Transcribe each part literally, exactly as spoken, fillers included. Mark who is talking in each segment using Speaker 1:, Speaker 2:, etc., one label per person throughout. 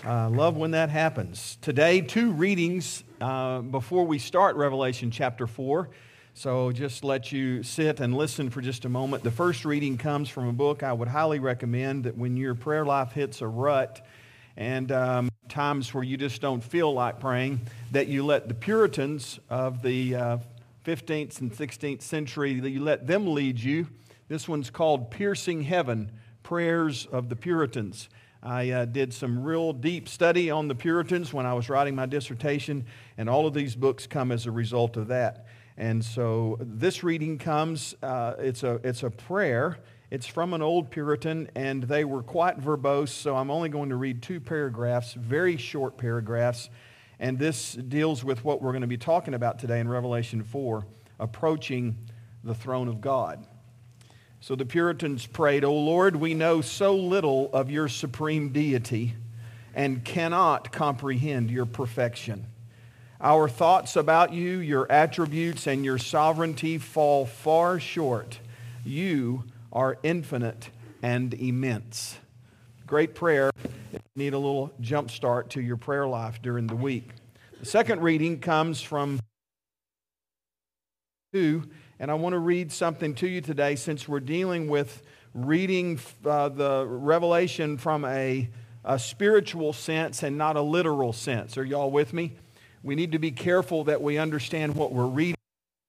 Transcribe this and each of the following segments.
Speaker 1: I uh, love when that happens. Today, two readings uh, before we start Revelation chapter four. So just let you sit and listen for just a moment. The first reading comes from a book I would highly recommend that when your prayer life hits a rut and um, times where you just don't feel like praying, that you let the Puritans of the uh, fifteenth and sixteenth century, that you let them lead you. This one's called Piercing Heaven, Prayers of the Puritans. I uh, did some real deep study on the Puritans when I was writing my dissertation, and all of these books come as a result of that. And so this reading comes, uh, it's a it's a prayer. It's from an old Puritan, and they were quite verbose, so I'm only going to read two paragraphs, very short paragraphs, and this deals with what we're going to be talking about today in Revelation four, approaching the throne of God. So the Puritans prayed, "O Lord, we know so little of your supreme deity and cannot comprehend your perfection. Our thoughts about you, your attributes, and your sovereignty fall far short. You are infinite and immense." Great prayer. If you need a little jump start to your prayer life during the week. The second reading comes from two. And I want to read something to you today since we're dealing with reading uh, the Revelation from a, a spiritual sense and not a literal sense. Are y'all with me? We need to be careful that we understand what we're reading.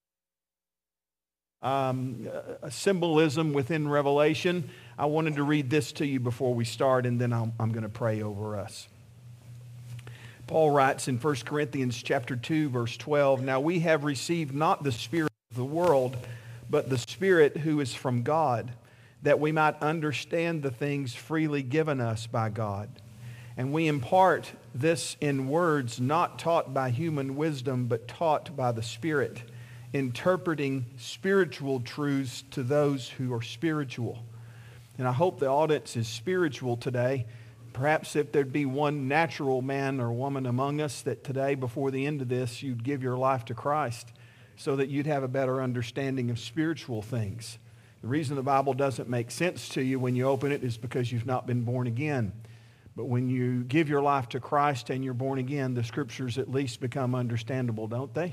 Speaker 1: Um, a symbolism within Revelation. I wanted to read this to you before we start, and then I'm, I'm going to pray over us. Paul writes in First Corinthians chapter two, verse twelve, "Now we have received not the Spirit the world, but the Spirit who is from God, that we might understand the things freely given us by God. And we impart this in words not taught by human wisdom, but taught by the Spirit, interpreting spiritual truths to those who are spiritual." And I hope the audience is spiritual today. Perhaps if there'd be one natural man or woman among us that today, before the end of this, you'd give your life to Christ, so that you'd have a better understanding of spiritual things. The reason the Bible doesn't make sense to you when you open it is because you've not been born again. But when you give your life to Christ and you're born again, the Scriptures at least become understandable, don't they?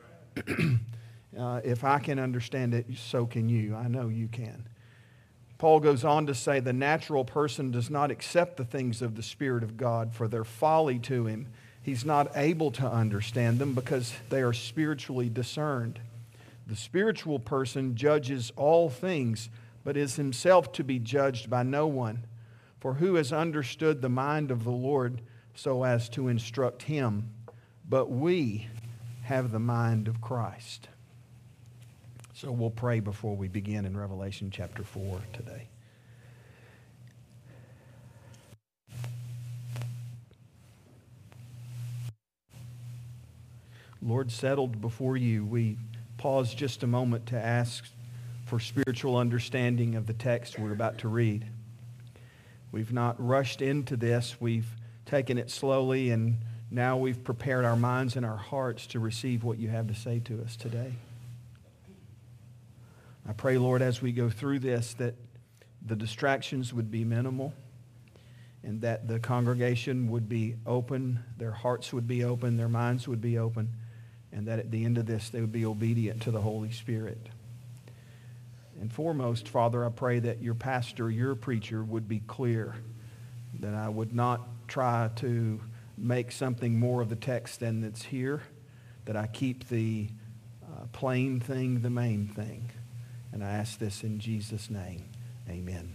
Speaker 1: uh, if I can understand it, so can you. I know you can. Paul goes on to say, "The natural person does not accept the things of the Spirit of God, for their folly to him. He's not able to understand them because they are spiritually discerned. The spiritual person judges all things, but is himself to be judged by no one. For who has understood the mind of the Lord so as to instruct him? But we have the mind of Christ." So we'll pray before we begin in Revelation chapter four today. Lord, settled before you, we pause just a moment to ask for spiritual understanding of the text we're about to read. We've not rushed into this. We've taken it slowly, and now we've prepared our minds and our hearts to receive what you have to say to us today. I pray, Lord, as we go through this, that the distractions would be minimal, and that the congregation would be open, their hearts would be open, their minds would be open, and that at the end of this they would be obedient to the Holy Spirit. And foremost, Father, I pray that your pastor, your preacher would be clear, that I would not try to make something more of the text than that's here, that I keep the uh, plain thing the main thing. And I ask this in Jesus' name. Amen.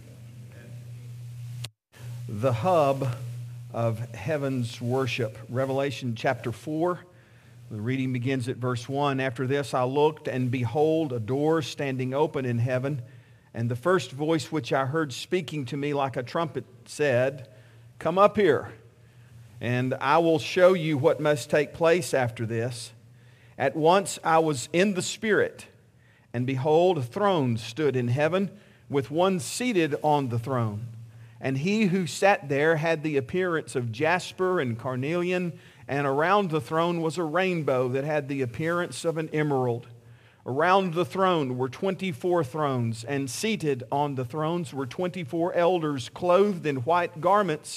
Speaker 1: The hub of heaven's worship. Revelation chapter four. The reading begins at verse one. "After this I looked, and behold, a door standing open in heaven. And the first voice which I heard speaking to me like a trumpet said, 'Come up here, and I will show you what must take place after this.' At once I was in the Spirit, and behold, a throne stood in heaven, with one seated on the throne. And he who sat there had the appearance of jasper and carnelian, and around the throne was a rainbow that had the appearance of an emerald. Around the throne were twenty-four thrones, and seated on the thrones were twenty-four elders clothed in white garments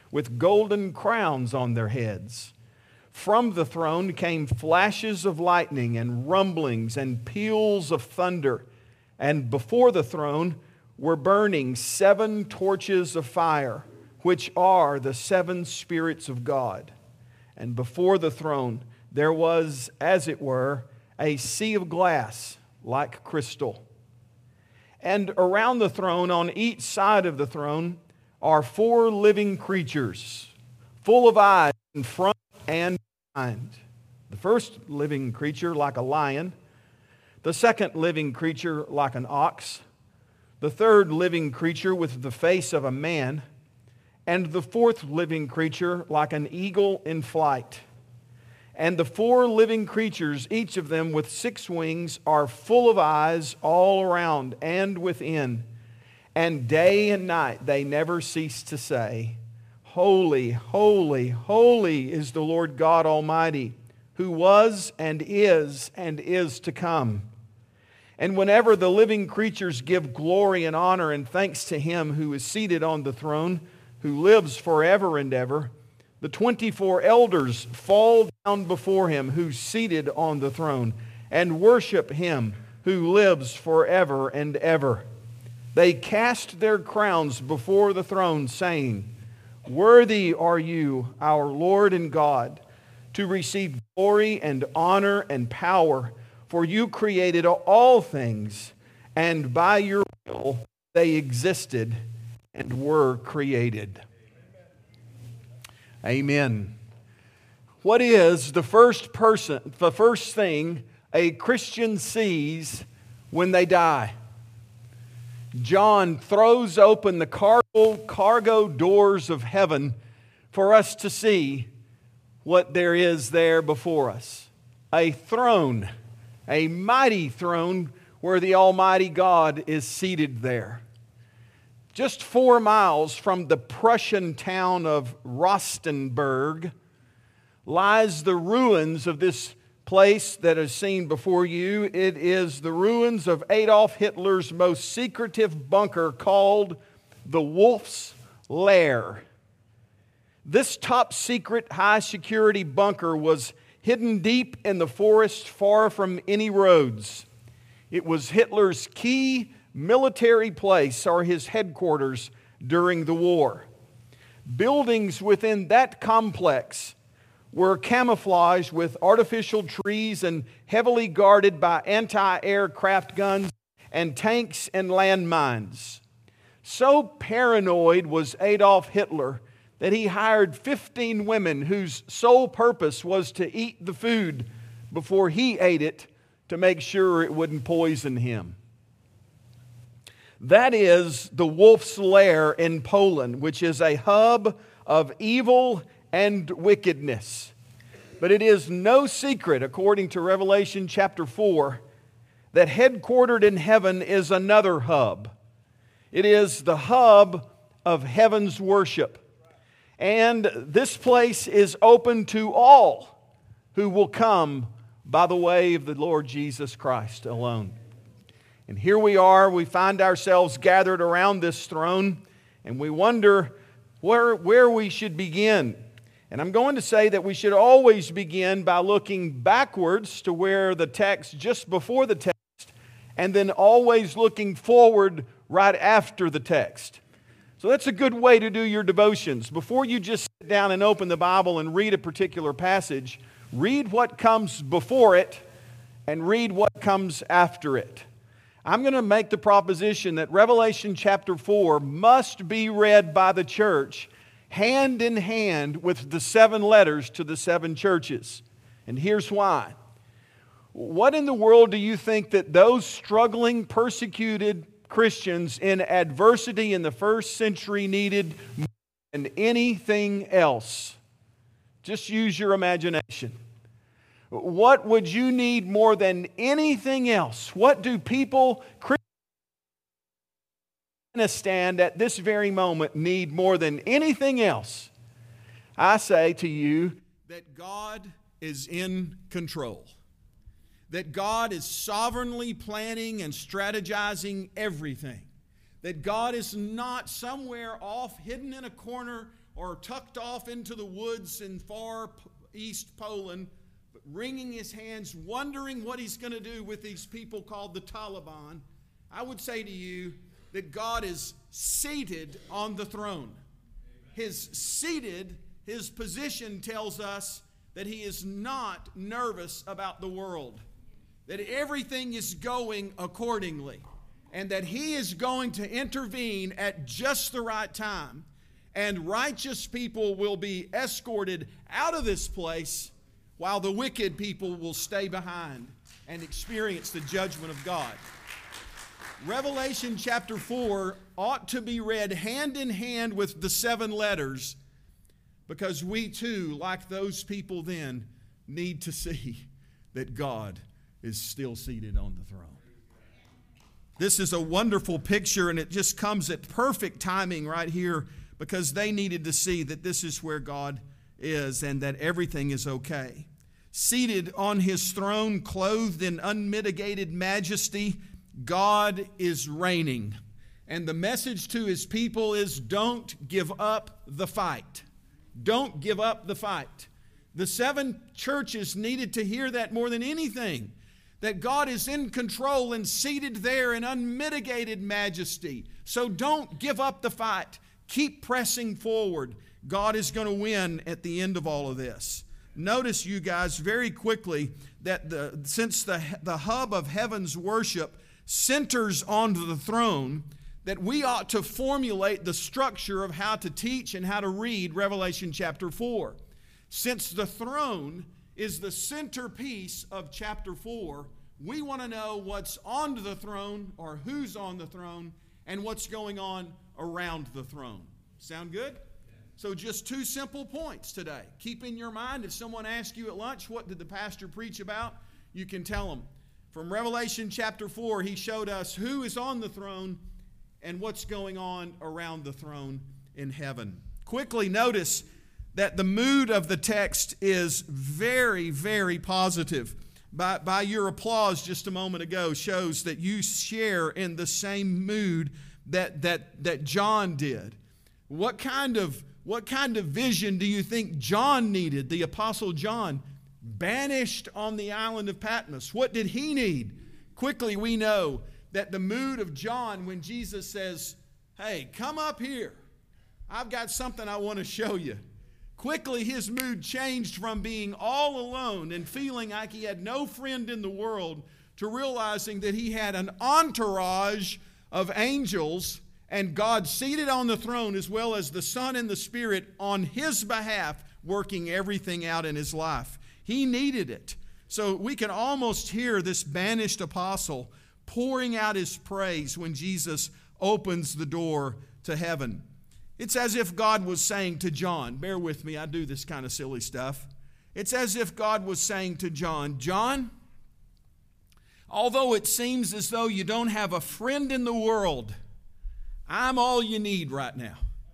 Speaker 1: with golden crowns on their heads. From the throne came flashes of lightning and rumblings and peals of thunder. And before the throne were burning seven torches of fire, which are the seven spirits of God. And before the throne there was, as it were, a sea of glass like crystal. And around the throne, on each side of the throne, are four living creatures, full of eyes in front and behind. The first living creature like a lion, the second living creature like an ox, the third living creature with the face of a man, and the fourth living creature like an eagle in flight. And the four living creatures, each of them with six wings, are full of eyes all around and within. And day and night they never cease to say, Holy, holy, holy is the Lord God Almighty, who was and is and is to come. And whenever the living creatures give glory and honor and thanks to Him who is seated on the throne, who lives forever and ever, the twenty-four elders fall down before Him who's seated on the throne and worship Him who lives forever and ever. They cast their crowns before the throne, saying, Worthy are you, our Lord and God, to receive glory and honor and power, for you created all things, and by your will they existed and were created. Amen. What is the first person, the first thing a Christian sees when they die? John throws open the cargo, cargo doors of heaven for us to see what there is there before us. A throne, a mighty throne where the Almighty God is seated there. Just four miles from the Prussian town of Rostenburg lies the ruins of this place that is seen before you. It is the ruins of Adolf Hitler's most secretive bunker called the Wolf's Lair. This top secret high security bunker was hidden deep in the forest far from any roads. It was Hitler's key military place or his headquarters during the war. Buildings within that complex were camouflaged with artificial trees and heavily guarded by anti-aircraft guns and tanks and landmines. So paranoid was Adolf Hitler that he hired fifteen women whose sole purpose was to eat the food before he ate it to make sure it wouldn't poison him. That is the Wolf's Lair in Poland, which is a hub of evil and wickedness. But it is no secret, according to Revelation chapter four, that headquartered in heaven is another hub. It is the hub of heaven's worship. And this place is open to all who will come by the way of the Lord Jesus Christ alone. And here we are, we find ourselves gathered around this throne, and we wonder where, where we should begin. And I'm going to say that we should always begin by looking backwards to where the text just before the text, and then always looking forward right after the text. So that's a good way to do your devotions. Before you just sit down and open the Bible and read a particular passage, read what comes before it and read what comes after it. I'm going to make the proposition that Revelation chapter four must be read by the church hand in hand with the seven letters to the seven churches. And here's why. What in the world do you think that those struggling, persecuted Christians in adversity in the first century needed more than anything else? Just use your imagination. What would you need more than anything else? What do people in Afghanistan at this very moment need more than anything else? I say to you that God is in control. That God is sovereignly planning and strategizing everything. that God is not somewhere off, hidden in a corner, or tucked off into the woods in far east Poland, but wringing his hands, wondering what he's going to do with these people called the Taliban. I would say to you that God is seated on the throne. His seated, his position tells us that he is not nervous about the world, that everything is going accordingly, and that he is going to intervene at just the right time, and righteous people will be escorted out of this place while the wicked people will stay behind and experience the judgment of God. Revelation chapter four ought to be read hand in hand with the seven letters, because we too, like those people then, need to see that God is still seated on the throne. This is a wonderful picture, and it just comes at perfect timing right here, because they needed to see that this is where God is and that everything is okay. Seated on his throne, clothed in unmitigated majesty, God is reigning. And the message to his people is, don't give up the fight. Don't give up the fight. The seven churches needed to hear that more than anything, that God is in control and seated there in unmitigated majesty. So don't give up the fight. Keep pressing forward. God is going to win at the end of all of this. Notice, you guys, very quickly that the since the, the hub of heaven's worship centers onto the throne, that we ought to formulate the structure of how to teach and how to read Revelation chapter four. Since the throne is the centerpiece of chapter four, we want to know what's on the throne, or who's on the throne, and what's going on around the throne. Sound good? So just two simple points today. Keep in your mind, if someone asks you at lunch, what did the pastor preach about? You can tell them. From Revelation chapter four, he showed us who is on the throne and what's going on around the throne in heaven. Quickly notice that the mood of the text is very, very positive. By, by your applause just a moment ago shows that you share in the same mood that, that, that John did. What kind of, what kind of vision do you think John needed, the Apostle John, banished on the island of Patmos? What did he need? Quickly we know that the mood of John when Jesus says, hey, come up here. I've got something I want to show you. Quickly his mood changed from being all alone and feeling like he had no friend in the world to realizing that he had an entourage of angels and God seated on the throne, as well as the Son and the Spirit on his behalf, working everything out in his life. He needed it. So we can almost hear this banished apostle pouring out his praise when Jesus opens the door to heaven. It's as if God was saying to John, bear with me, I do this kind of silly stuff. It's as if God was saying to John, John, although it seems as though you don't have a friend in the world, I'm all you need right now.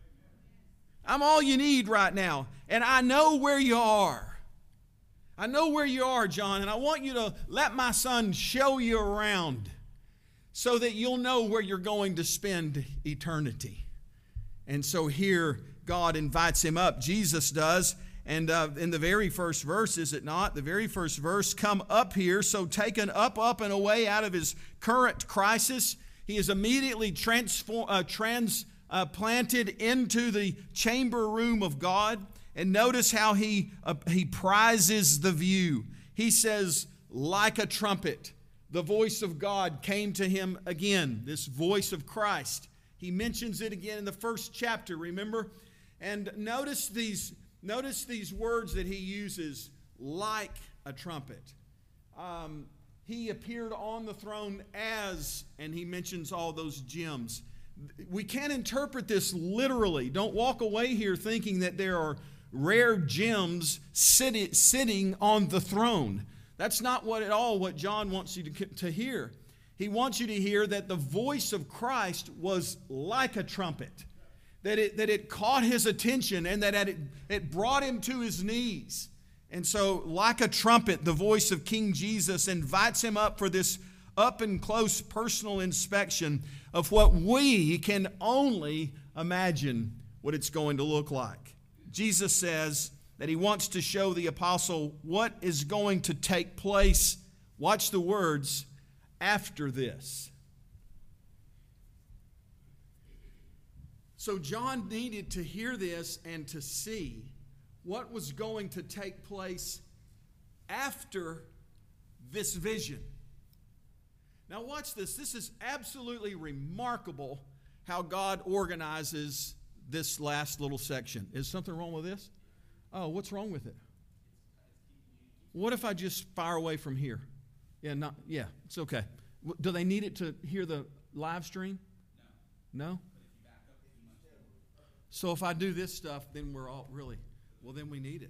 Speaker 1: I'm all you need right now. And I know where you are. I know where you are, John, and I want you to let my son show you around so that you'll know where you're going to spend eternity. And so here God invites him up. Jesus does. And uh, in the very first verse, is it not? The very first verse, come up here. So taken up, up, and away out of his current crisis, he is immediately transform, uh, transplanted into the chamber room of God. And notice how he, uh, he prizes the view. He says, like a trumpet, the voice of God came to him again, this voice of Christ. He mentions it again in the first chapter, remember? And notice these, notice these words that he uses, like a trumpet. Um, he appeared on the throne as, and he mentions all those gems. We can't interpret this literally. Don't walk away here thinking that there are rare gems sitting, sitting on the throne. That's not what at all what John wants you to, to hear. He wants you to hear that the voice of Christ was like a trumpet, that it, that it caught his attention and that it, it brought him to his knees. And so, like a trumpet, the voice of King Jesus invites him up for this up and close personal inspection of what we can only imagine what it's going to look like. Jesus says that he wants to show the apostle what is going to take place. Watch the words, after this. So John needed to hear this and to see what was going to take place after this vision. Now watch this. This is absolutely remarkable how God organizes this last little section. Is something wrong with this? Oh, what's wrong with it? What if I just fire away from here? Yeah, not, yeah, it's okay. Do they need it to hear the live stream? No. No? So if I do this stuff, then we're all really, well, then we need it.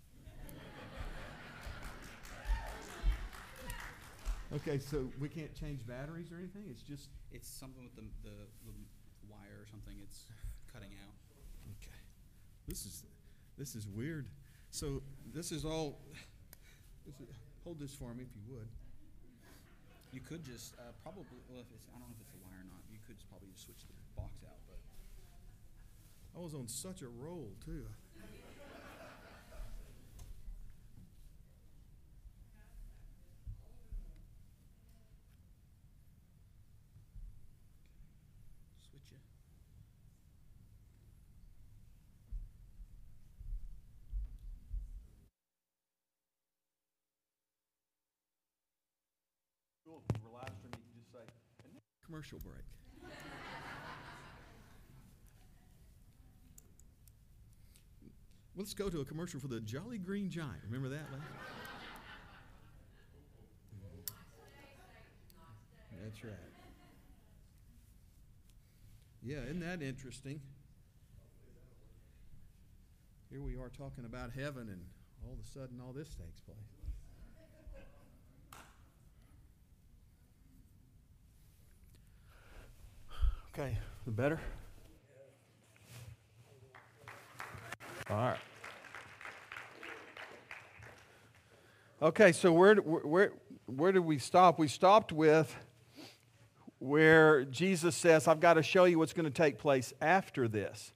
Speaker 1: Okay, so we can't change batteries or anything? It's just...
Speaker 2: It's something with the, the, the wire or something. It's cutting out.
Speaker 1: Okay. This is this is weird. So this is all... This is, hold this for me if you would.
Speaker 2: You could just uh, probably... Well, if it's, I don't know if it's the wire or not. You could just probably just switch the box out. But
Speaker 1: I was on such a roll, too.
Speaker 2: switch it.
Speaker 1: Cool. If you were live streaming, you can just say, commercial break. Let's go to a commercial for the Jolly Green Giant. Remember that? That's right. Yeah, isn't that interesting? Here we are talking about heaven, and all of a sudden all this takes place. Okay, the better? All right. Okay, so where where where did we stop? We stopped with where Jesus says, "I've got to show you what's going to take place after this."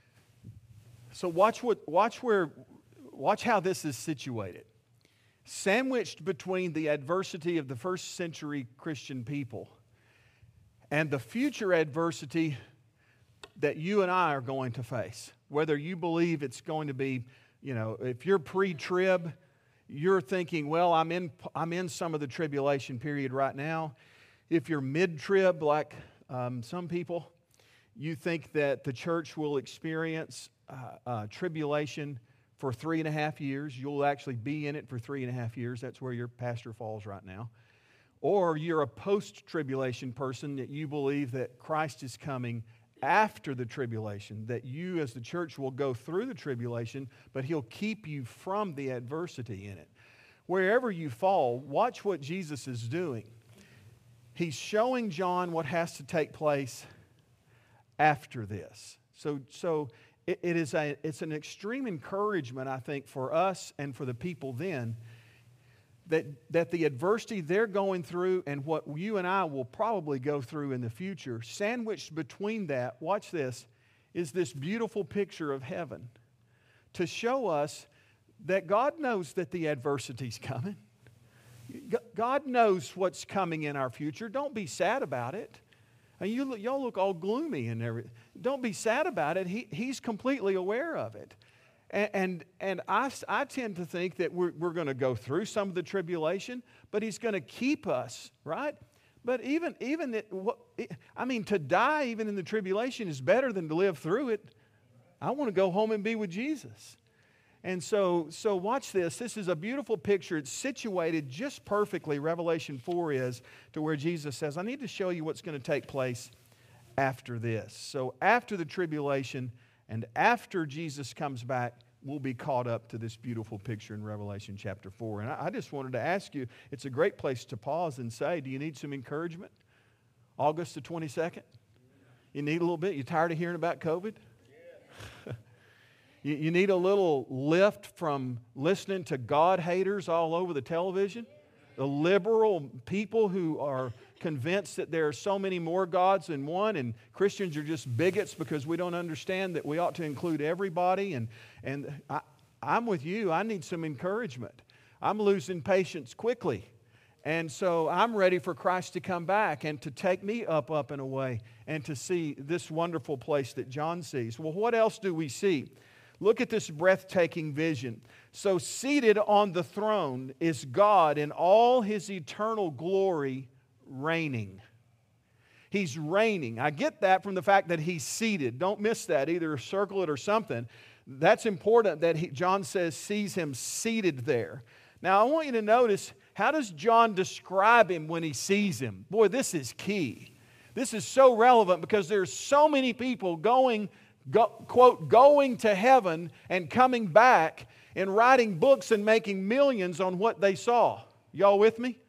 Speaker 1: So watch what watch where watch how this is situated. Sandwiched between the adversity of the first century Christian people and the future adversity that you and I are going to face. Whether you believe it's going to be, you know, if you're pre-trib, you're thinking, well, I'm in I'm in some of the tribulation period right now. If you're mid-trib, like um, some people, you think that the church will experience uh, uh, tribulation for three and a half years. You'll actually be in it for three and a half years. That's where your pastor falls right now. Or you're a post-tribulation person that you believe that Christ is coming after the tribulation, that you as the church will go through the tribulation, but He'll keep you from the adversity in it. Wherever you fall, watch what Jesus is doing. He's showing John what has to take place after this. So, so it, it is a, it's an extreme encouragement, I think, for us and for the people then, that, that the adversity they're going through and what you and I will probably go through in the future, sandwiched between that, watch this, is this beautiful picture of heaven to show us that God knows that the adversity's coming. God knows what's coming in our future. Don't be sad about it. And you, y'all look all gloomy and everything. Don't be sad about it. He, he's completely aware of it. And, and, and I, I tend to think that we're, we're going to go through some of the tribulation, but He's going to keep us, right? But even, even it, I mean, to die even in the tribulation is better than to live through it. I want to go home and be with Jesus. And so, so watch this. This is a beautiful picture. It's situated just perfectly, Revelation four is, to where Jesus says, I need to show you what's going to take place after this. So after the tribulation and after Jesus comes back, we'll be caught up to this beautiful picture in Revelation chapter four. And I, I just wanted to ask you, it's a great place to pause and say, do you need some encouragement? August the twenty-second? You need a little bit? You tired of hearing about COVID? You, you need a little lift from listening to God haters all over the television? The liberal people who are convinced that there are so many more gods than one, and Christians are just bigots because we don't understand that we ought to include everybody. And, and I, I'm with you. I need some encouragement. I'm losing patience quickly. And so I'm ready for Christ to come back and to take me up, up and away and to see this wonderful place that John sees. Well, what else do we see? Look at this breathtaking vision. So seated on the throne is God in all His eternal glory, reigning. He's reigning. I get that from the fact that He's seated. Don't miss that. Either circle it or something. That's important that he, John says sees Him seated there. Now I want you to notice, how does John describe Him when he sees Him? Boy, this is key. This is so relevant because there's so many people going Go, quote, going to heaven and coming back and writing books and making millions on what they saw. Y'all with me?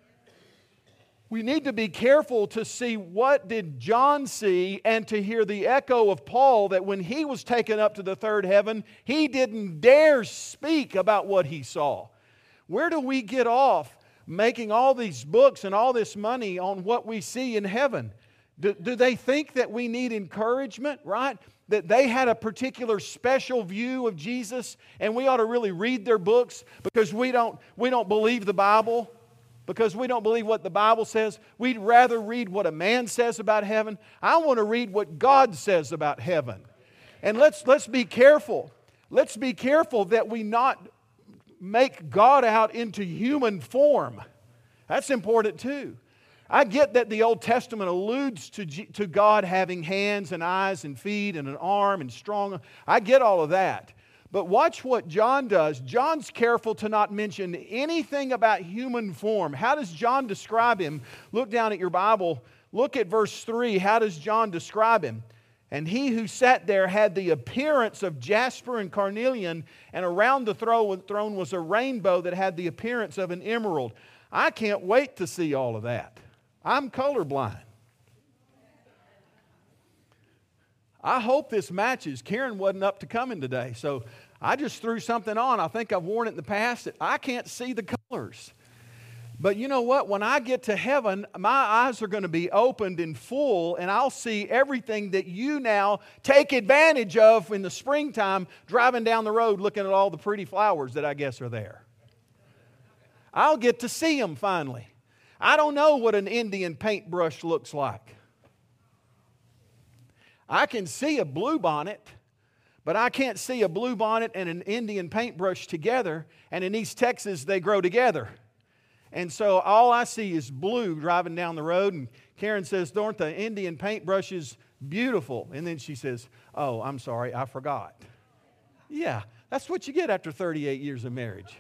Speaker 1: We need to be careful to see what did John see and to hear the echo of Paul that when he was taken up to the third heaven, he didn't dare speak about what he saw. Where do we get off making all these books and all this money on what we see in heaven? Do, do they think that we need encouragement, right? That they had a particular special view of Jesus and we ought to really read their books because we don't, we don't believe the Bible, because we don't believe what the Bible says. We'd rather read what a man says about heaven. I want to read what God says about heaven. And let's, let's be careful. Let's be careful that we not make God out into human form. That's important too. I get that the Old Testament alludes to, G- to God having hands and eyes and feet and an arm and strong. I get all of that. But watch what John does. John's careful to not mention anything about human form. How does John describe Him? Look down at your Bible. Look at verse three. How does John describe Him? And he who sat there had the appearance of jasper and carnelian, and around the throne was a rainbow that had the appearance of an emerald. I can't wait to see all of that. I'm colorblind. I hope this matches. Karen wasn't up to coming today, so I just threw something on. I think I've worn it in the past. I can't see the colors. But you know what? When I get to heaven, my eyes are going to be opened in full, and I'll see everything that you now take advantage of in the springtime, driving down the road looking at all the pretty flowers that I guess are there. I'll get to see them finally. I don't know what an Indian paintbrush looks like. I can see a bluebonnet, but I can't see a bluebonnet and an Indian paintbrush together, and in East Texas they grow together. And so all I see is blue driving down the road, and Karen says, "Aren't the Indian paintbrushes beautiful?" And then she says, "Oh, I'm sorry, I forgot." Yeah, that's what you get after thirty-eight years of marriage.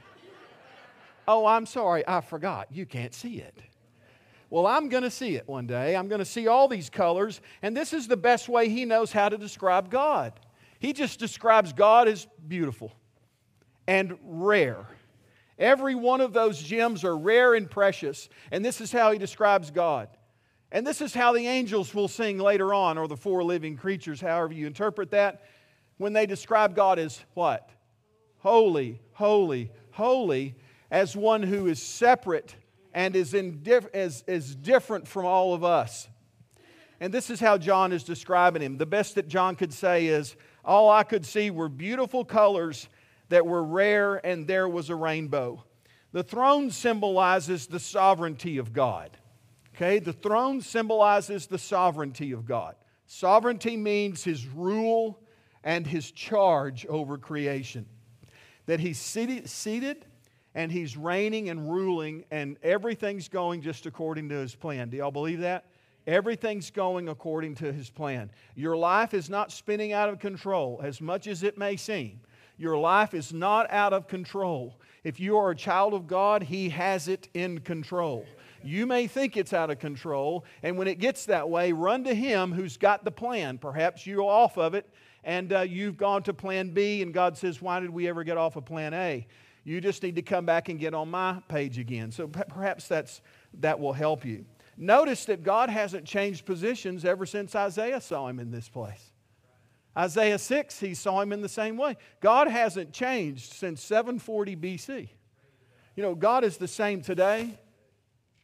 Speaker 1: "Oh, I'm sorry, I forgot." You can't see it. Well, I'm going to see it one day. I'm going to see all these colors, and this is the best way he knows how to describe God. He just describes God as beautiful and rare. Every one of those gems are rare and precious, and this is how he describes God. And this is how the angels will sing later on, or the four living creatures, however you interpret that, when they describe God as what? Holy, holy, holy, as one who is separate and is, in diff- is, is different from all of us. And this is how John is describing Him. The best that John could say is, all I could see were beautiful colors that were rare, and there was a rainbow. The throne symbolizes the sovereignty of God. Okay, the throne symbolizes the sovereignty of God. Sovereignty means His rule and His charge over creation. That He's seated, seated and He's reigning and ruling, and everything's going just according to His plan. Do y'all believe that? Everything's going according to His plan. Your life is not spinning out of control, as much as it may seem. Your life is not out of control. If you are a child of God, He has it in control. You may think it's out of control, and when it gets that way, run to Him who's got the plan. Perhaps you're off of it, and uh, you've gone to plan B, and God says, why did we ever get off of plan A? You just need to come back and get on my page again. So perhaps that's, that will help you. Notice that God hasn't changed positions ever since Isaiah saw Him in this place. Isaiah six, he saw Him in the same way. God hasn't changed since seven forty B C. You know, God is the same today,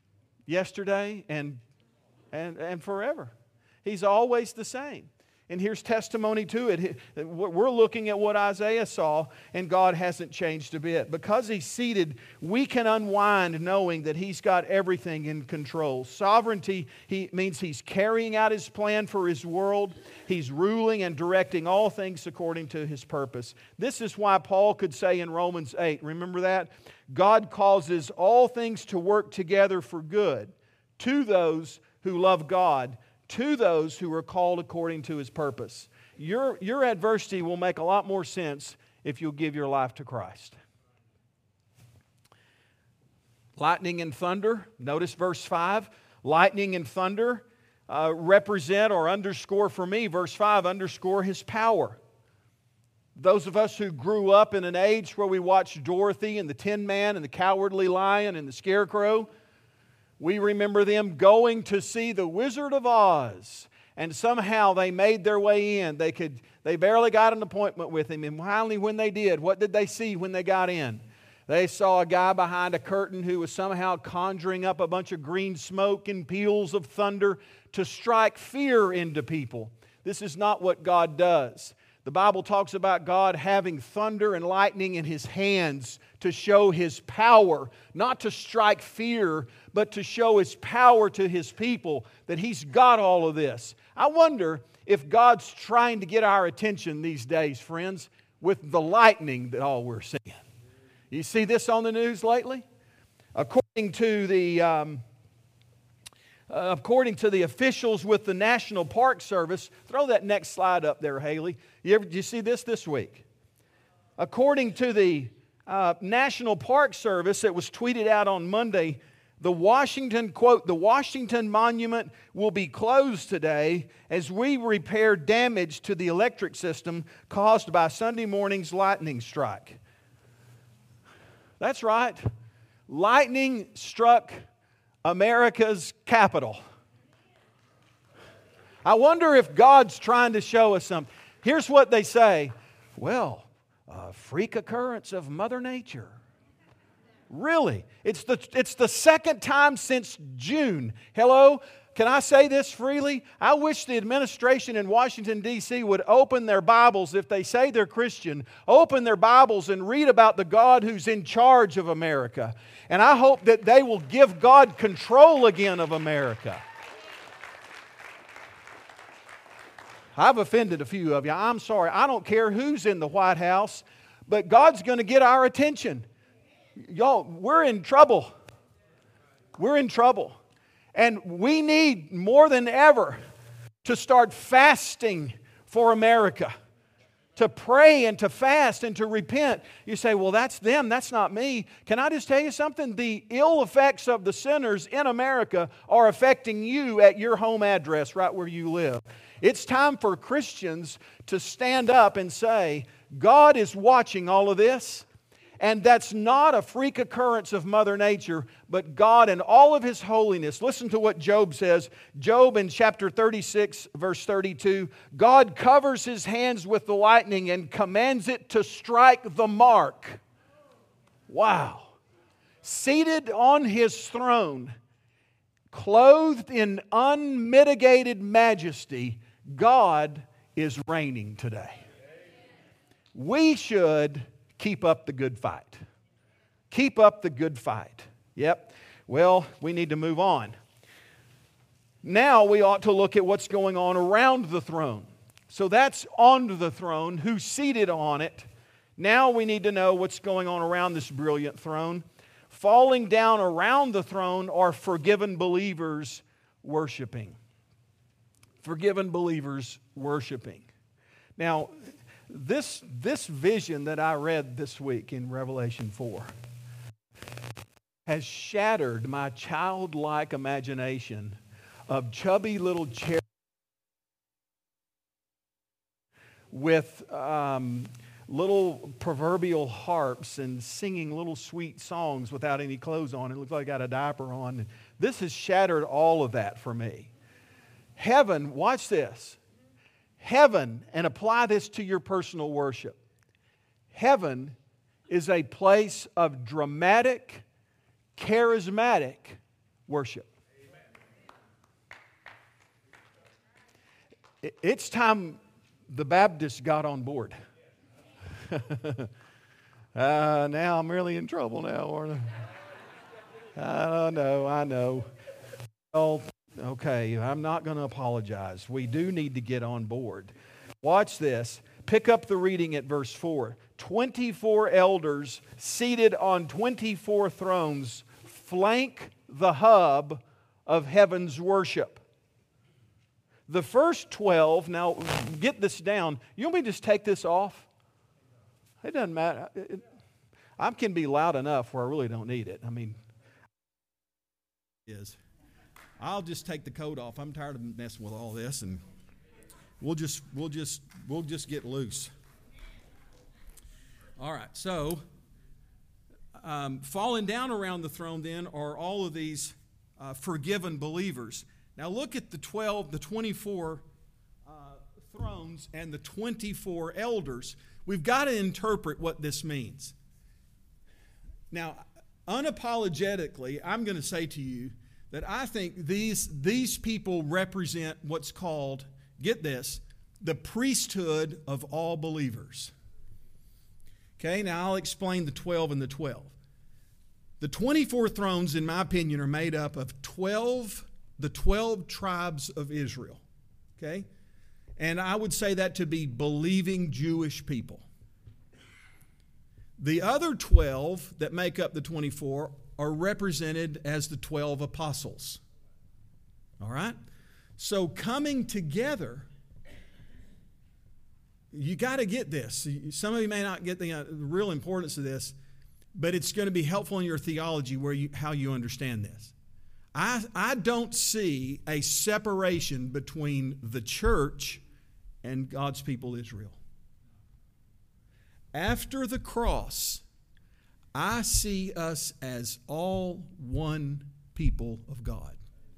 Speaker 1: yesterday, and, and, and forever. He's always the same. And here's testimony to it. We're looking at what Isaiah saw, and God hasn't changed a bit. Because He's seated, we can unwind knowing that He's got everything in control. Sovereignty he, means He's carrying out His plan for His world. He's ruling and directing all things according to His purpose. This is why Paul could say in Romans eight, remember that? God causes all things to work together for good to those who love God, to those who are called according to His purpose. Your, your adversity will make a lot more sense if you'll give your life to Christ. Lightning and thunder, notice verse five. Lightning and thunder uh, represent or underscore for me, verse five, underscore His power. Those of us who grew up in an age where we watched Dorothy and the Tin Man and the Cowardly Lion and the Scarecrow, we remember them going to see the Wizard of Oz, and somehow they made their way in. They could, they barely got an appointment with him, and finally when they did, what did they see when they got in? They saw a guy behind a curtain who was somehow conjuring up a bunch of green smoke and peals of thunder to strike fear into people. This is not what God does. The Bible talks about God having thunder and lightning in His hands to show His power, not to strike fear, but to show His power to His people, that He's got all of this. I wonder if God's trying to get our attention these days, friends, with the lightning that all we're seeing. You see this on the news lately? According to the... Um, Uh, according to the officials with the National Park Service, throw that next slide up there, Haley. You ever, did you see this this week? According to the uh, National Park Service, it was tweeted out on Monday, the Washington, quote, the Washington Monument will be closed today as we repair damage to the electric system caused by Sunday morning's lightning strike. That's right. Lightning struck America's capital. I wonder if God's trying to show us something. Here's what they say. Well, a freak occurrence of Mother Nature. Really? It's the, it's the second time since June. Hello? Can I say this freely? I wish the administration in Washington, D C would open their Bibles, if they say they're Christian, open their Bibles and read about the God who's in charge of America. And I hope that they will give God control again of America. I've offended a few of you. I'm sorry. I don't care who's in the White House, but God's going to get our attention. Y'all, we're in trouble. We're in trouble. And we need more than ever to start fasting for America. To pray and to fast and to repent. You say, well, that's them, that's not me. Can I just tell you something? The ill effects of the sinners in America are affecting you at your home address, right where you live. It's time for Christians to stand up and say, God is watching all of this. And that's not a freak occurrence of Mother Nature, but God in all of His holiness. Listen to what Job says. Job in chapter thirty-six, verse thirty-two. God covers His hands with the lightning and commands it to strike the mark. Wow. Seated on His throne, clothed in unmitigated majesty, God is reigning today. We should keep up the good fight. Keep up the good fight. Yep. Well, we need to move on. Now we ought to look at what's going on around the throne. So that's on the throne, who's seated on it. Now we need to know what's going on around this brilliant throne. Falling down around the throne are forgiven believers worshiping. Forgiven believers worshiping. Now, This, this vision that I read this week in Revelation four has shattered my childlike imagination of chubby little cherubs with um, little proverbial harps and singing little sweet songs without any clothes on. It looks like I got a diaper on. This has shattered all of that for me. Heaven, watch this. Heaven, and apply this to your personal worship. Heaven is a place of dramatic, charismatic worship. It's time the Baptists got on board. uh, now I'm really in trouble now, aren't I? I know, I know. Well, okay, I'm not going to apologize. We do need to get on board. Watch this. Pick up the reading at verse four. twenty-four elders seated on twenty-four thrones flank the hub of heaven's worship. The first twelve, now get this down. You want me to just take this off? It doesn't matter. It, I can be loud enough where I really don't need it. I mean, is. I'll just take the coat off. I'm tired of messing with all this, and we'll just we'll just we'll just get loose. All right. So, um, falling down around the throne then are all of these uh, forgiven believers. Now look at the twelve, the twenty-four uh, thrones and the twenty-four elders. We've got to interpret what this means. Now, unapologetically, I'm going to say to you that I think these, these people represent what's called, get this, the priesthood of all believers. Okay, now I'll explain the twelve and the twelve. The twenty-four thrones, in my opinion, are made up of twelve, the twelve tribes of Israel. Okay? And I would say that to be believing Jewish people. The other twelve that make up the twenty-four are represented as the twelve apostles. All right? So coming together, you got to get this. Some of you may not get the, uh, the real importance of this, but it's going to be helpful in your theology where you, how you understand this. I, I don't see a separation between the church and God's people Israel. After the cross, I see us as all one people of God.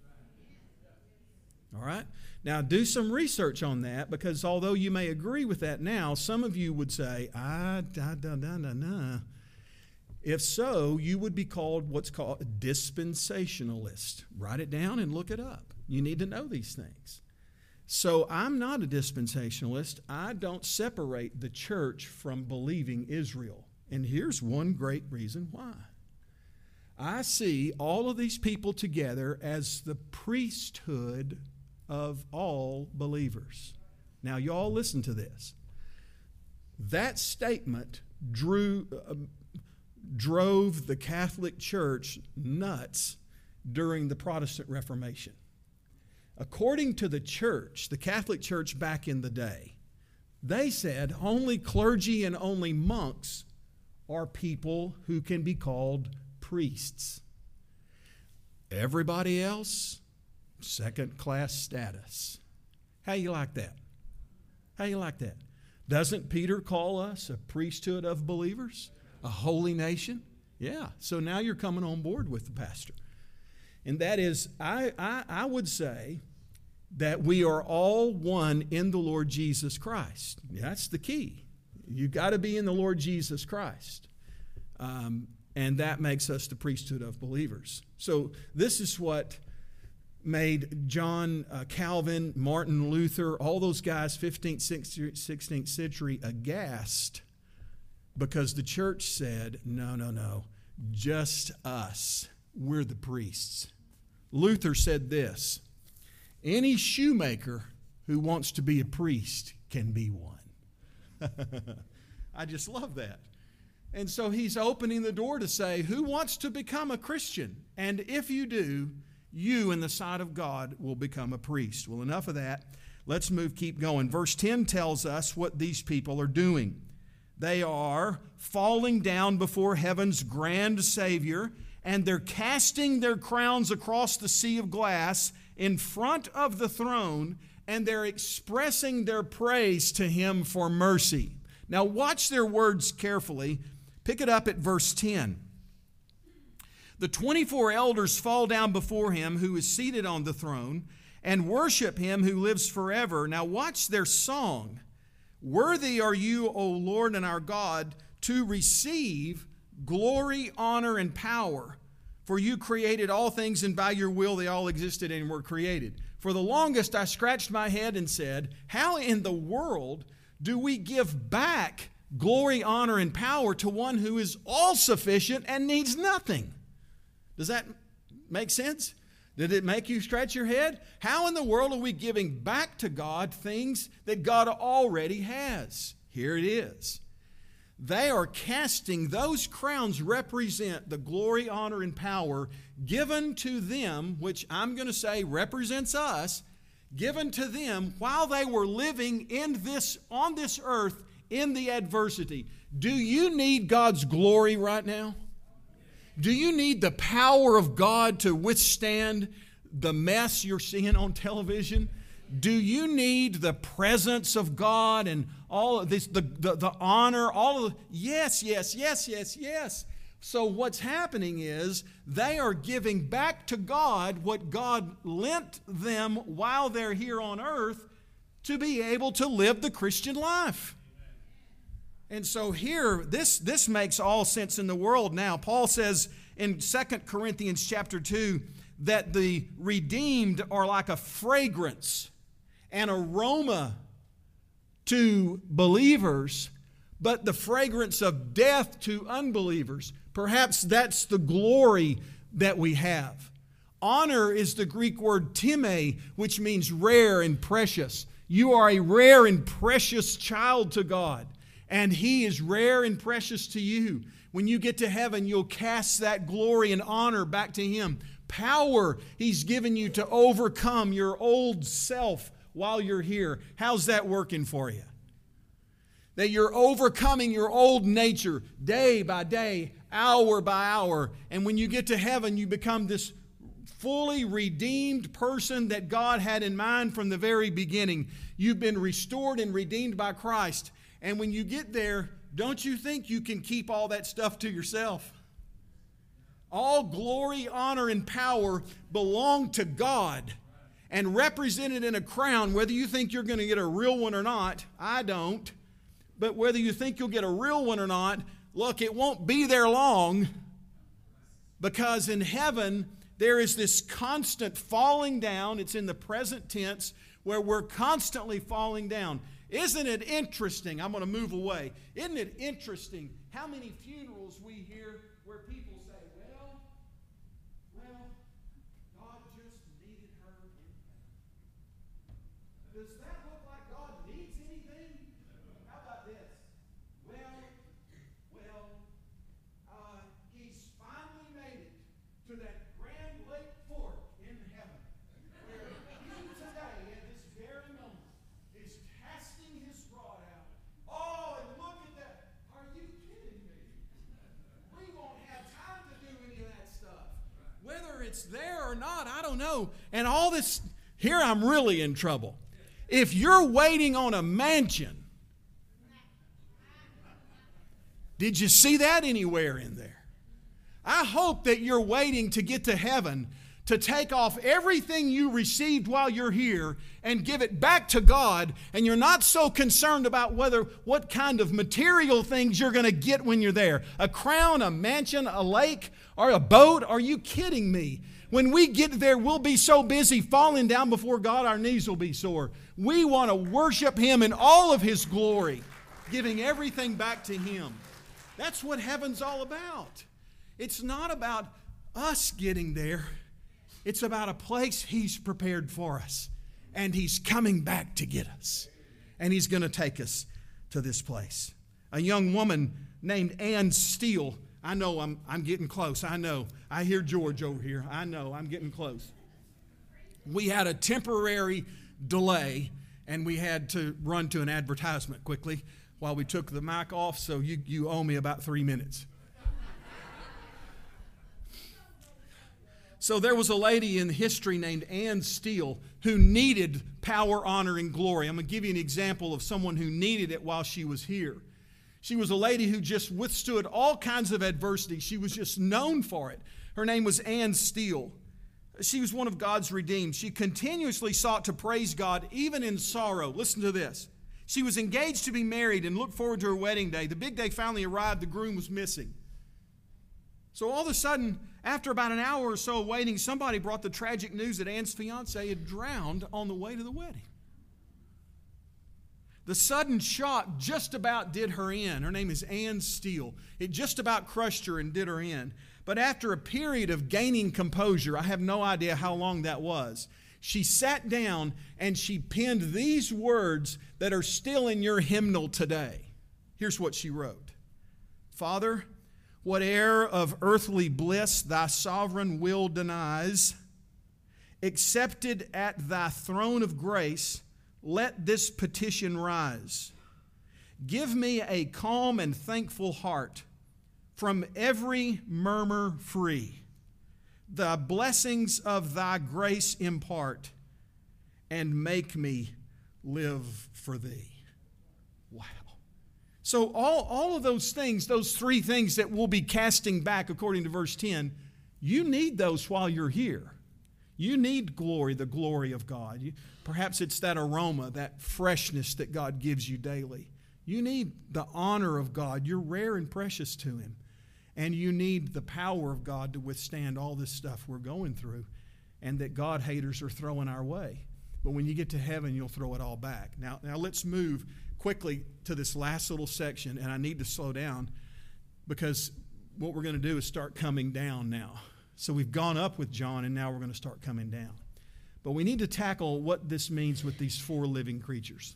Speaker 1: All right? Now, do some research on that, because although you may agree with that now, some of you would say, ah, da, da, da, da, da. If so, you would be called what's called a dispensationalist. Write it down and look it up. You need to know these things. So I'm not a dispensationalist. I don't separate the church from believing Israel. And here's one great reason why. I see all of these people together as the priesthood of all believers. Now, y'all listen to this. That statement drew, uh, drove the Catholic Church nuts during the Protestant Reformation. According to the church, the Catholic Church back in the day, they said only clergy and only monks are people who can be called priests. Everybody else, second-class status. How you like that? How you like that? Doesn't Peter call us a priesthood of believers? A holy nation? Yeah. So now you're coming on board with the pastor. And that is, I, I, I would say that we are all one in the Lord Jesus Christ. That's the key. You've got to be in the Lord Jesus Christ. Um, and that makes us the priesthood of believers. So this is what made John uh, Calvin, Martin Luther, all those guys, fifteenth, sixteenth century, aghast, because the church said, no, no, no, just us. We're the priests. Luther said this, any shoemaker who wants to be a priest can be one. I just love that. And so he's opening the door to say, who wants to become a Christian? And if you do, you in the sight of God will become a priest. Well, enough of that. Let's move, keep going. Verse ten tells us what these people are doing. They are falling down before heaven's grand Savior, and they're casting their crowns across the sea of glass in front of the throne, and they're expressing their praise to Him for mercy. Now watch their words carefully. Pick it up at verse ten. The twenty-four elders fall down before Him who is seated on the throne and worship Him who lives forever. Now watch their song. Worthy are you, O Lord and our God, to receive glory, honor, and power. For you created all things, and by your will they all existed and were created. For the longest I scratched my head and said, how in the world do we give back glory, honor, and power to one who is all-sufficient and needs nothing? Does that make sense? Did it make you scratch your head? How in the world are we giving back to God things that God already has? Here it is. They are casting, those crowns represent the glory, honor, and power given to them, which I'm going to say represents us, given to them while they were living in this, on this earth in the adversity. Do you need God's glory right now? Do you need the power of God to withstand the mess you're seeing on television? Do you need the presence of God and all of this, the, the, the honor, all of the, yes, yes, yes, yes, yes. So what's happening is they are giving back to God what God lent them while they're here on earth to be able to live the Christian life. And so here, this, this makes all sense in the world now. Paul says in Second Corinthians chapter two that the redeemed are like a fragrance, an aroma to believers, but the fragrance of death to unbelievers. Perhaps that's the glory that we have. Honor is the Greek word time, which means rare and precious. You are a rare and precious child to God, and He is rare and precious to you. When you get to heaven, you'll cast that glory and honor back to Him. Power He's given you to overcome your old self while you're here. How's that working for you? That you're overcoming your old nature day by day, hour by hour. And when you get to heaven, you become this fully redeemed person that God had in mind from the very beginning. You've been restored and redeemed by Christ. And when you get there, don't you think you can keep all that stuff to yourself? All glory, honor, and power belong to God and represented in a crown. Whether you think you're going to get a real one or not, I don't. But whether you think you'll get a real one or not, look, it won't be there long, because in heaven there is this constant falling down. It's in the present tense where we're constantly falling down. Isn't it interesting? I'm going to move away. Isn't it interesting how many funerals we hear where people say, well, well, God just needed her in heaven. Does that look like God needs anything? How about this? Well, well, uh, He's finally made it to that Grand Lake Fork in heaven, where He today, at this very moment, is casting His rod out. Oh, and look at that. Are you kidding me? We won't have time to do any of that stuff. Whether it's there or not, I don't know. And all this, here I'm really in trouble. If you're waiting on a mansion, did you see that anywhere in there? I hope that you're waiting to get to heaven to take off everything you received while you're here and give it back to God, and you're not so concerned about whether what kind of material things you're going to get when you're there. A crown, a mansion, a lake, or a boat? Are you kidding me? When we get there, we'll be so busy falling down before God, our knees will be sore. We want to worship Him in all of His glory, giving everything back to Him. That's what heaven's all about. It's not about us getting there. It's about a place He's prepared for us. And He's coming back to get us. And He's going to take us to this place. A young woman named Ann Steele. I know I'm, I'm getting close. I know. I hear George over here. I know I'm getting close. We had a temporary delay, and we had to run to an advertisement quickly while we took the mic off, so you, you owe me about three minutes. So there was a lady in history named Ann Steele who needed power, honor, and glory. I'm going to give you an example of someone who needed it while she was here. She was a lady who just withstood all kinds of adversity. She was just known for it. Her name was Ann Steele. She was one of God's redeemed. She continuously sought to praise God even in sorrow. Listen to this. She was engaged to be married and looked forward to her wedding day. The big day finally arrived. The groom was missing. So all of a sudden, after about an hour or so of waiting, somebody brought the tragic news that Ann's fiance had drowned on the way to the wedding. The sudden shock just about did her in. Her name is Ann Steele. It just about crushed her and did her in. But after a period of gaining composure, I have no idea how long that was, she sat down and she penned these words that are still in your hymnal today. Here's what she wrote. Father, whate'er of earthly bliss thy sovereign will denies, accepted at thy throne of grace, let this petition rise. Give me a calm and thankful heart, from every murmur free. The blessings of thy grace impart, and make me live for thee. Wow. So all, all of those things, those three things that we'll be casting back according to verse ten, you need those while you're here. You need glory, the glory of God. You, perhaps it's that aroma, that freshness that God gives you daily. You need the honor of God. You're rare and precious to Him. And you need the power of God to withstand all this stuff we're going through and that God haters are throwing our way. But when you get to heaven, you'll throw it all back. Now, now let's move quickly to this last little section, and I need to slow down because what we're going to do is start coming down now. So we've gone up with John, and now we're going to start coming down. But we need to tackle what this means with these four living creatures.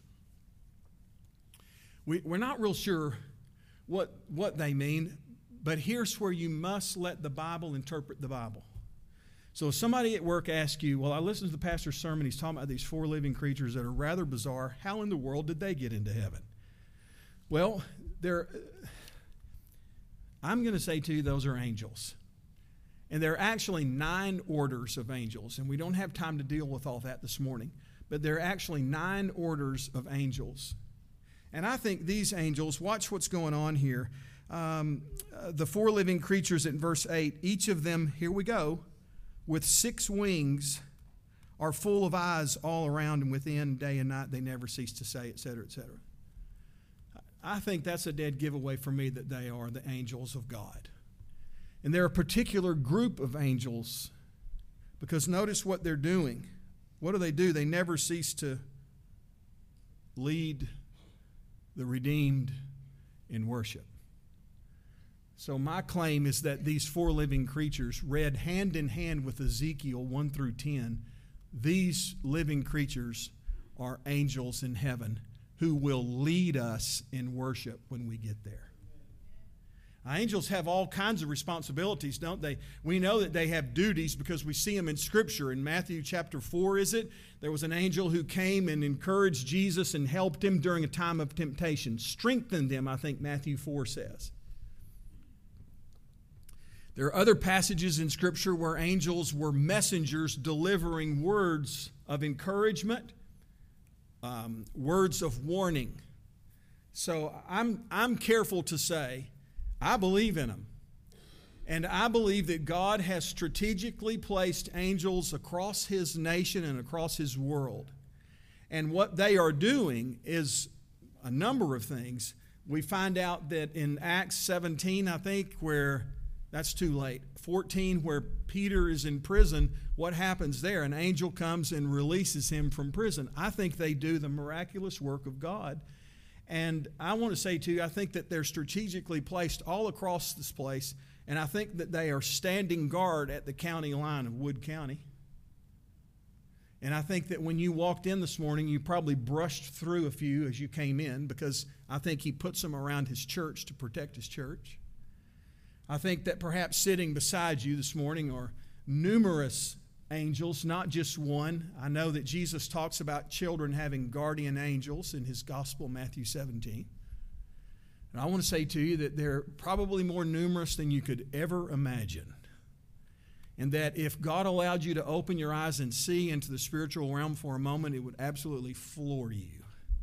Speaker 1: We, we're not real sure what, what they mean, but here's where you must let the Bible interpret the Bible. So if somebody at work asks you, well, I listened to the pastor's sermon, he's talking about these four living creatures that are rather bizarre. How in the world did they get into heaven? Well, they're, I'm going to say to you, those are angels. And there are actually nine orders of angels, and we don't have time to deal with all that this morning, but there are actually nine orders of angels. And I think these angels, watch what's going on here. Um, uh, the four living creatures in verse eight, each of them, here we go, with six wings are full of eyes all around and within, day and night they never cease to say, et cetera, et cetera. I think that's a dead giveaway for me that they are the angels of God. And they're a particular group of angels because notice what they're doing. What do they do? They never cease to lead the redeemed in worship. So my claim is that these four living creatures, read hand in hand with Ezekiel one through ten, these living creatures are angels in heaven who will lead us in worship when we get there. Angels have all kinds of responsibilities, don't they? We know that they have duties because we see them in Scripture. In Matthew chapter four, is it? There was an angel who came and encouraged Jesus and helped him during a time of temptation. Strengthened him, I think Matthew four says. There are other passages in Scripture where angels were messengers delivering words of encouragement, um, words of warning. So I'm, I'm careful to say, I believe in them. And I believe that God has strategically placed angels across His nation and across His world. And what they are doing is a number of things. We find out that in Acts seventeen, I think, where, that's too late, fourteen, where Peter is in prison, what happens there? An angel comes and releases him from prison. I think they do the miraculous work of God. And I want to say to you, I think that they're strategically placed all across this place, and I think that they are standing guard at the county line of Wood County. And I think that when you walked in this morning, you probably brushed through a few as you came in, because I think He puts them around His church to protect His church. I think that perhaps sitting beside you this morning are numerous angels, not just one. I know that Jesus talks about children having guardian angels in His gospel, Matthew seventeen. And I want to say to you that they're probably more numerous than you could ever imagine. And that if God allowed you to open your eyes and see into the spiritual realm for a moment, it would absolutely floor you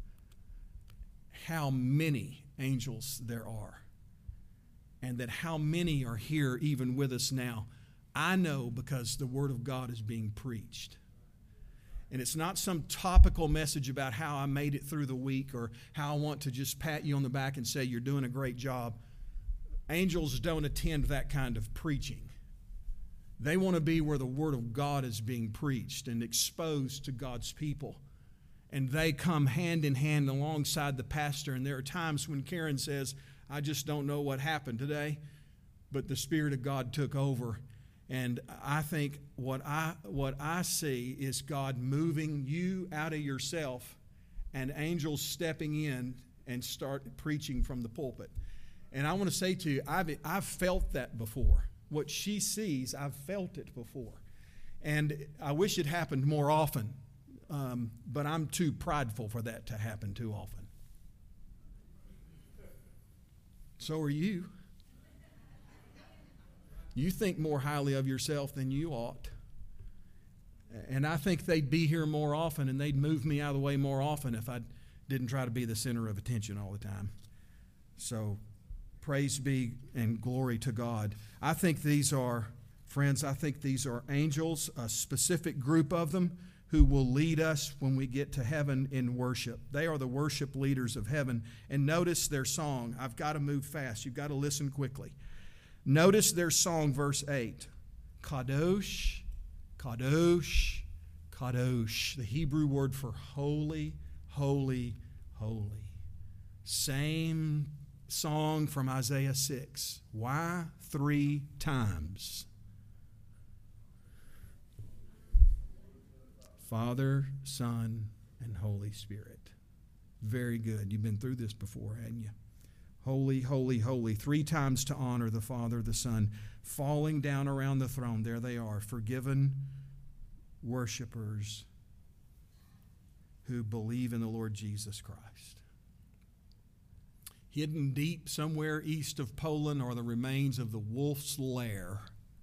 Speaker 1: how many angels there are. And that how many are here even with us now. I know because the Word of God is being preached. And it's not some topical message about how I made it through the week or how I want to just pat you on the back and say you're doing a great job.
Speaker 3: Angels don't attend that kind of preaching. They want to be where the Word of God is being preached and exposed to God's people. And they come hand in hand alongside the pastor. And there are times when Karen says, I just don't know what happened today, but the Spirit of God took over. And I think what I, what I see is God moving you out of yourself and angels stepping in and start preaching from the pulpit. And I want to say to you, I've, I've felt that before. What she sees, I've felt it before. And I wish it happened more often, um, but I'm too prideful for that to happen too often. So are you. You think more highly of yourself than you ought. And I think they'd be here more often and they'd move me out of the way more often if I didn't try to be the center of attention all the time. So praise be and glory to God. I think these are, friends, I think these are angels, a specific group of them who will lead us when we get to heaven in worship. They are the worship leaders of heaven. And notice their song. I've got to move fast. You've got to listen quickly. Notice their song, verse eight. Kadosh, Kadosh, Kadosh. The Hebrew word for holy, holy, holy. Same song from Isaiah six. Why three times? Father, Son, and Holy Spirit. Very good. You've been through this before, hadn't you? Holy, holy, holy. Three times to honor the Father, the Son. Falling down around the throne. There they are. Forgiven worshipers who believe in the Lord Jesus Christ. Hidden deep somewhere east of Poland are the remains of the wolf's lair.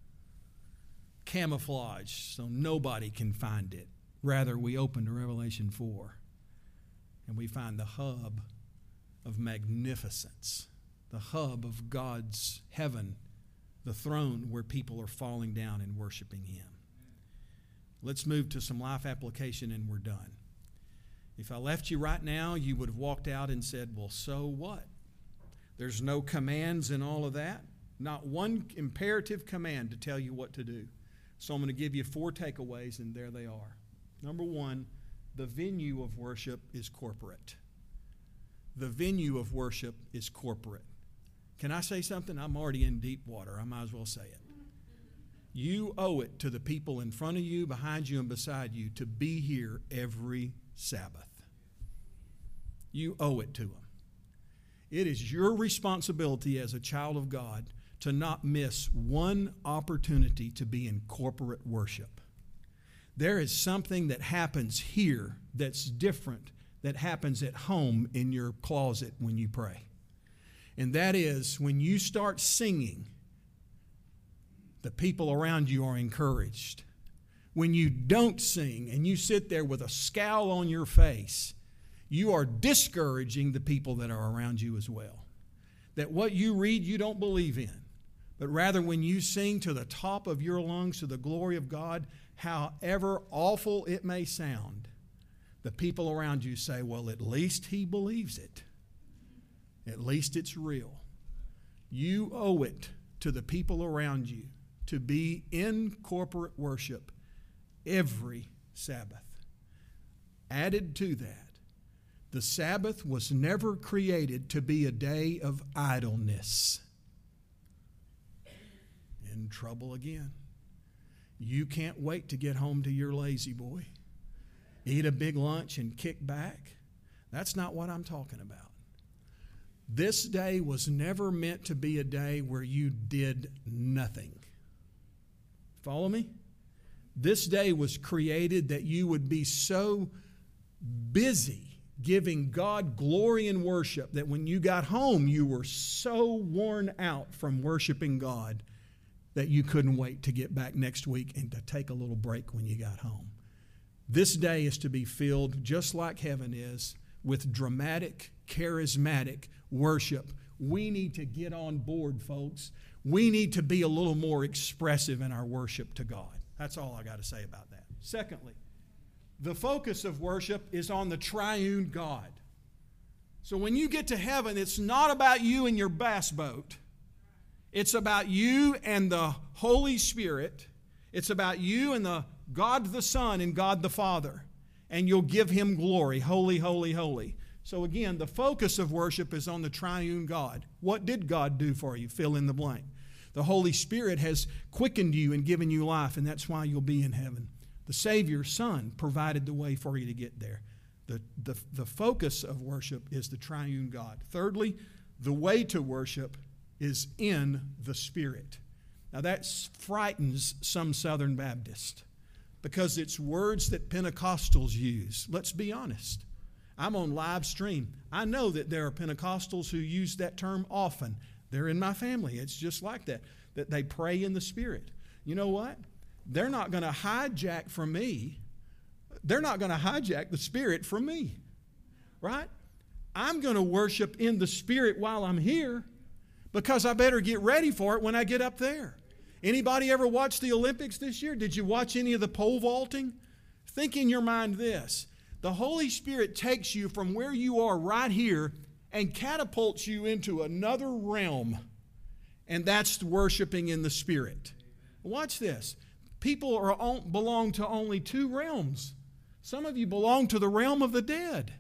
Speaker 3: Camouflaged so nobody can find it. Rather, we open to Revelation four and we find the hub of magnificence, the hub of God's heaven, the throne where people are falling down and worshiping Him. Let's move to some life application and we're done. If I left you right now, you would have walked out and said, well, so what? There's no commands in all of that. Not one imperative command to tell you what to do. So I'm going to give you four takeaways, and there they are. Number one, the venue of worship is corporate. The venue of worship is corporate. Can I say something? I'm already in deep water. I might as well say it. You owe it to the people in front of you, behind you, and beside you to be here every Sabbath. You owe it to them. It is your responsibility as a child of God to not miss one opportunity to be in corporate worship. There is something that happens here that's different that happens at home in your closet when you pray. And that is when you start singing, the people around you are encouraged. When you don't sing and you sit there with a scowl on your face, you are discouraging the people that are around you as well. That what you read you don't believe in. But rather when you sing to the top of your lungs to the glory of God, however awful it may sound, the people around you say, well, at least he believes it. At least it's real. You owe it to the people around you to be in corporate worship every Sabbath. Added to that, the Sabbath was never created to be a day of idleness. In trouble again. You can't wait to get home to your lazy boy. Eat a big lunch and kick back. That's not what I'm talking about. This day was never meant to be a day where you did nothing. Follow me? This day was created that you would be so busy giving God glory and worship that when you got home, you were so worn out from worshiping God that you couldn't wait to get back next week and to take a little break when you got home. This day is to be filled, just like heaven is, with dramatic, charismatic worship. We need to get on board, folks. We need to be a little more expressive in our worship to God. That's all I got to say about that. Secondly, the focus of worship is on the triune God. So when you get to heaven, it's not about you and your bass boat. It's about you and the Holy Spirit. It's about you and the God the Son and God the Father. And you'll give Him glory. Holy, holy, holy. So again, the focus of worship is on the triune God. What did God do for you? Fill in the blank. The Holy Spirit has quickened you and given you life, and that's why you'll be in heaven. The Savior, Son, provided the way for you to get there. The, the, the focus of worship is the triune God. Thirdly, the way to worship is in the Spirit. Now that frightens some Southern Baptists because it's words that Pentecostals use. Let's be honest. I'm on live stream. I know that there are Pentecostals who use that term often. They're in my family. It's just like that, that they pray in the Spirit. You know what? They're not going to hijack from me. They're not going to hijack the Spirit from me, right? I'm going to worship in the Spirit while I'm here because I better get ready for it when I get up there. Anybody ever watch the Olympics this year? Did you watch any of the pole vaulting? Think in your mind this. The Holy Spirit takes you from where you are right here and catapults you into another realm, and that's worshiping in the Spirit. Watch this. People are on, belong to only two realms. Some of you belong to the realm of the dead.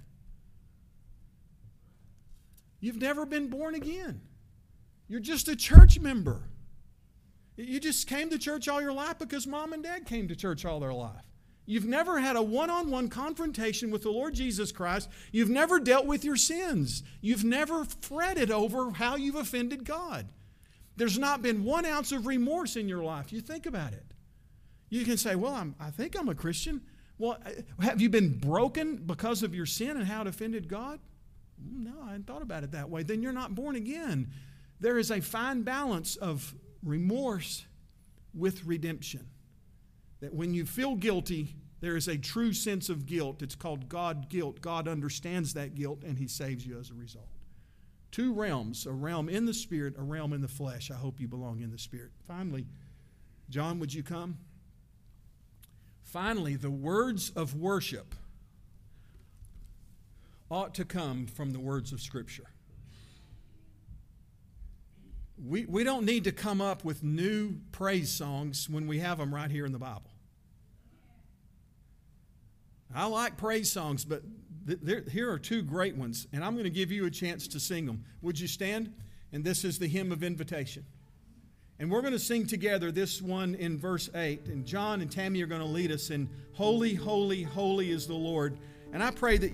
Speaker 3: You've never been born again. You're just a church member. You just came to church all your life because mom and dad came to church all their life. You've never had a one-on-one confrontation with the Lord Jesus Christ. You've never dealt with your sins. You've never fretted over how you've offended God. There's not been one ounce of remorse in your life. You think about it. You can say, well, I'm, I think I'm a Christian. Well, have you been broken because of your sin and how it offended God? No, I hadn't thought about it that way. Then you're not born again. There is a fine balance of remorse with redemption. That when you feel guilty, there is a true sense of guilt. It's called God guilt. God understands that guilt, and He saves you as a result. Two realms, a realm in the Spirit, a realm in the flesh. I hope you belong in the Spirit. Finally, John, would you come? Finally, the words of worship ought to come from the words of Scripture. We, we don't need to come up with new praise songs when we have them right here in the Bible. I like praise songs, but th- there, here are two great ones, and I'm going to give you a chance to sing them. Would you stand? And this is the hymn of invitation. And we're going to sing together this one in verse eight. And John and Tammy are going to lead us in Holy, Holy, Holy is the Lord. And I pray that